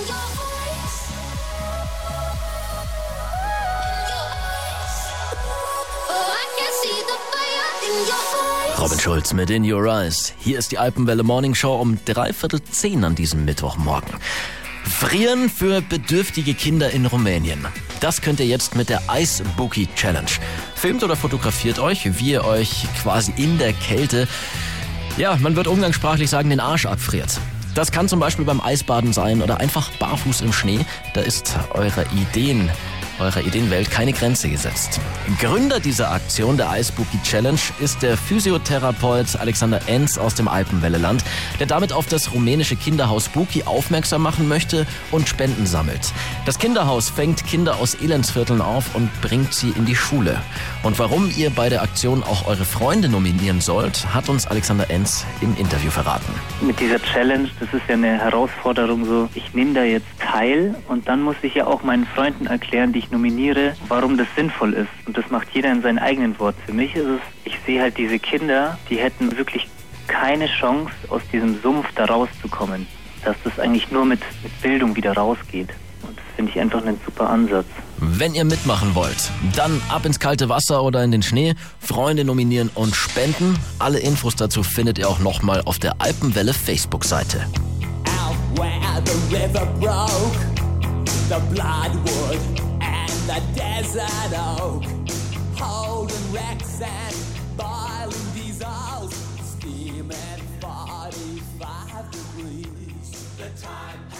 Robin Schulz mit In Your Eyes. Hier ist die Alpenwelle Morning Show um 9:45 an diesem Mittwochmorgen. Frieren für bedürftige Kinder in Rumänien. Das könnt ihr jetzt mit der Ice Bucket Challenge. Filmt oder fotografiert euch, wie ihr euch quasi in der Kälte, ja, man wird umgangssprachlich sagen, den Arsch abfriert. Das kann zum Beispiel beim Eisbaden sein oder einfach barfuß im Schnee. Da ist eurer Ideenwelt keine Grenze gesetzt. Gründer dieser Aktion, der Ice Bucket Challenge, ist der Physiotherapeut Alexander Enz aus dem Alpenwelleland, der damit auf das rumänische Kinderhaus Buki aufmerksam machen möchte und Spenden sammelt. Das Kinderhaus fängt Kinder aus Elendsvierteln auf und bringt sie in die Schule. Und warum ihr bei der Aktion auch eure Freunde nominieren sollt, hat uns Alexander Enz im Interview verraten. Mit dieser Challenge, das ist ja eine Herausforderung so, ich nehme da jetzt teil und dann muss ich ja auch meinen Freunden erklären, die ich nominiere, warum das sinnvoll ist. Und das macht jeder in seinen eigenen Worten. Für mich ist es, ich sehe halt diese Kinder, die hätten wirklich keine Chance, aus diesem Sumpf da rauszukommen. Dass das eigentlich nur mit Bildung wieder rausgeht. Und das finde ich einfach einen super Ansatz. Wenn ihr mitmachen wollt, dann ab ins kalte Wasser oder in den Schnee, Freunde nominieren und spenden. Alle Infos dazu findet ihr auch nochmal auf der Alpenwelle Facebook-Seite. Out where the river broke, the bloodwood the desert oak, holding wrecks and boiling diesels, steaming 45 degrees. The time